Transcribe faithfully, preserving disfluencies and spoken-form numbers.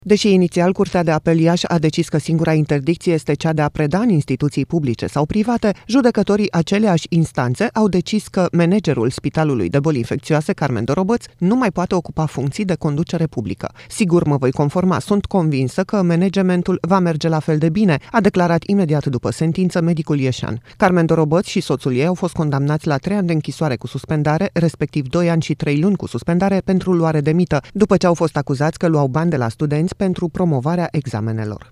Deși inițial Curtea de Apel Iași a decis că singura interdicție este cea de a preda în instituții publice sau private, judecătorii aceleași instanțe au decis că managerul Spitalului de Boli Infecțioase Carmen Dorobăț nu mai poate ocupa funcții de conducere publică. Sigur mă voi conforma, sunt convinsă că managementul va merge la fel de bine, a declarat imediat după sentință medicul ieșean. Carmen Dorobăț și soțul ei au fost condamnați la trei ani de închisoare cu suspendare, respectiv doi ani și trei luni cu suspendare pentru luare de mită, după ce au fost acuzați că luau bani de la studenți pentru promovarea examenelor.